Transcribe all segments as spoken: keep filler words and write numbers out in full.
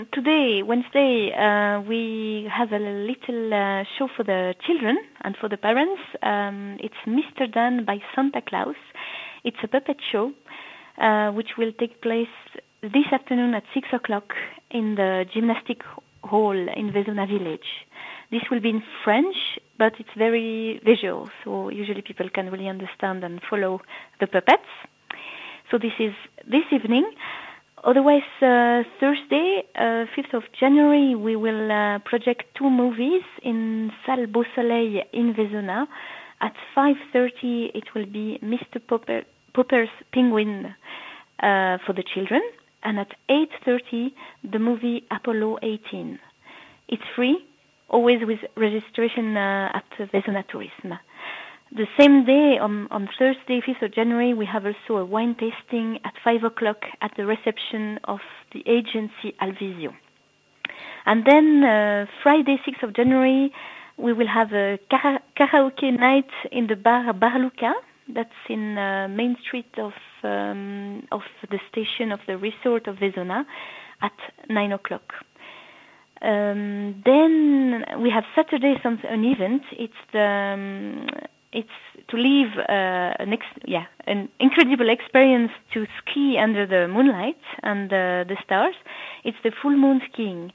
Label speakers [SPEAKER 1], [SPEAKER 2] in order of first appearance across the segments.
[SPEAKER 1] Today, Wednesday, uh, we have a little uh, show for the children and for the parents. Um, it's Mister Dan by Santa Claus. It's a puppet show uh, which will take place this afternoon at six o'clock in the gymnastic hall in Vezona village. This will be in French, but it's very visual, so usually people can really understand and follow the puppets. So this is this evening. Otherwise, uh, Thursday, uh, fifth of January, we will uh, project two movies in Salle Beau Soleil in Vezona. At five thirty, it will be Mister Popper, Popper's Penguin uh, for the children. And at eight thirty, the movie Apollo eighteen. It's free, always with registration uh, at Vezona Tourism. The same day, on, on Thursday, fifth of January, we have also a wine tasting at five o'clock at the reception of the agency Alvisio. And then uh, Friday, sixth of January, we will have a kara- karaoke night in the bar Bar Luca. That's in uh, Main Street of um, of the station of the resort of Vezona at nine o'clock. Um, then we have Saturday some an event. It's the um, it's to live uh, an ex- yeah an incredible experience to ski under the moonlight and uh, the stars. It's the full moon skiing.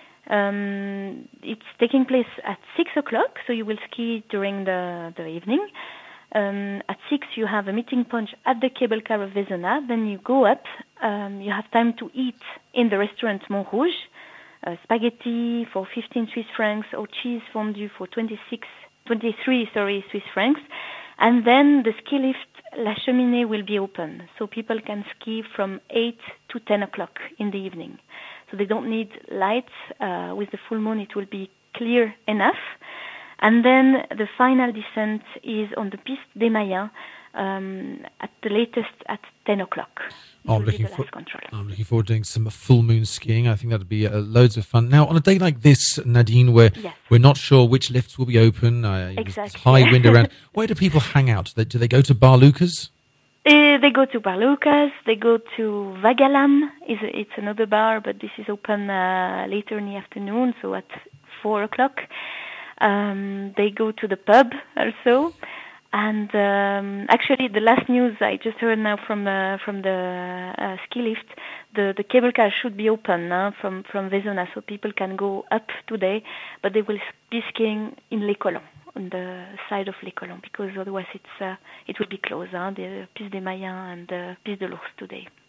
[SPEAKER 1] Um, it's taking place at six o'clock, so you will ski during the the evening. Um, at six, you have a meeting point at the cable car of Vezona. Then you go up. Um, you have time to eat in the restaurant Montrouge. Uh, spaghetti for fifteen Swiss francs or cheese fondue for twenty-six, twenty-three sorry, Swiss francs. And then the ski lift La Cheminée will be open. So people can ski from eight to ten o'clock in the evening. So they don't need lights. Uh, with the full moon, it will be clear enough. And then the final descent is on the Piste des Mayens um, at the latest at ten o'clock.
[SPEAKER 2] Oh, I'm, looking for, I'm looking forward to doing some full moon skiing. I think that would be uh, loads of fun. Now, on a day like this, Nadine, where
[SPEAKER 1] yes.
[SPEAKER 2] we're not sure which lifts will be open, uh,
[SPEAKER 1] exactly.
[SPEAKER 2] high wind around, where do people hang out? Do they, do they go to Bar Lucas?
[SPEAKER 1] Uh, they go to Bar Lucas, they go to Vagalam. It's another bar, but this is open uh, later in the afternoon, so at four o'clock. Um, they go to the pub also. And um, actually, the last news I just heard now from uh, from the uh, ski lift, the, the cable car should be open uh, from from Vezona, so people can go up today, but they will be skiing in Les Colons, on the side of Les Colons, because otherwise it's uh, it will be closed. Huh? The Piste des Mayens and the Piste de l'Ours today.